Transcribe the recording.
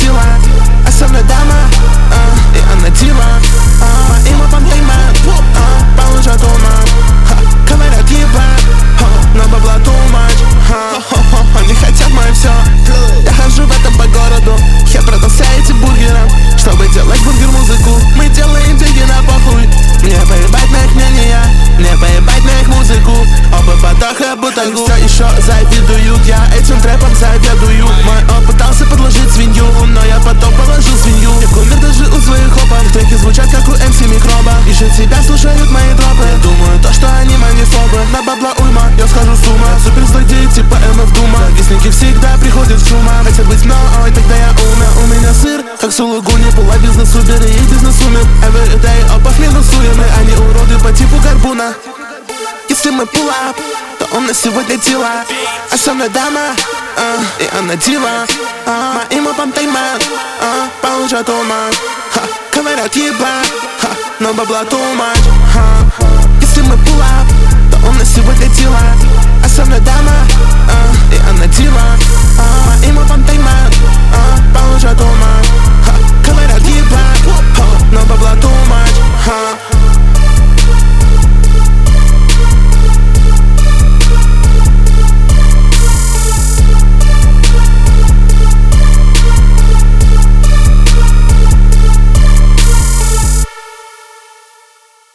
дива, а со мной дама, и она дива. Моим лапам тайман, получат ума. Говорят ебать, но бабла too much. Они хотят мое все. Я хожу в этом по городу, я продолжаю бургером, чтобы делать бургер-музыку. Мы делаем деньги на похуй. Мне поебать на их мнение, мне поебать на их музыку. Оба потока бутангу. Все еще завидуют, я этим трэпом заведую. Мой оп пытался подложить свинью, но я потом положил свинью. Я кумир даже у своих хопов, треки звучат как у MC Микроба. Ищут себя, слушают мои дропы. Думаю то, что они манифобы. На бабла уйма, я схожу с ума. Суперзлодей типа МФ Дума. Завистники всегда приходят с шума. Хотят быть ой, тогда я умер. У меня сыр, как сулугуни. Была бизнес-убер и бизнес-умер. Everyday опов минусуемы. Они уроды по типу горбуна. Если мы pull up, то у нас сегодня дела. А со мной дама, и она дива. Моим лапам тайман, получат ума. Говорят ебать, но бабла too much. Если мы pull up, то у нас сегодня дела. А со мной дама, и она дива. Моим лапам тайман,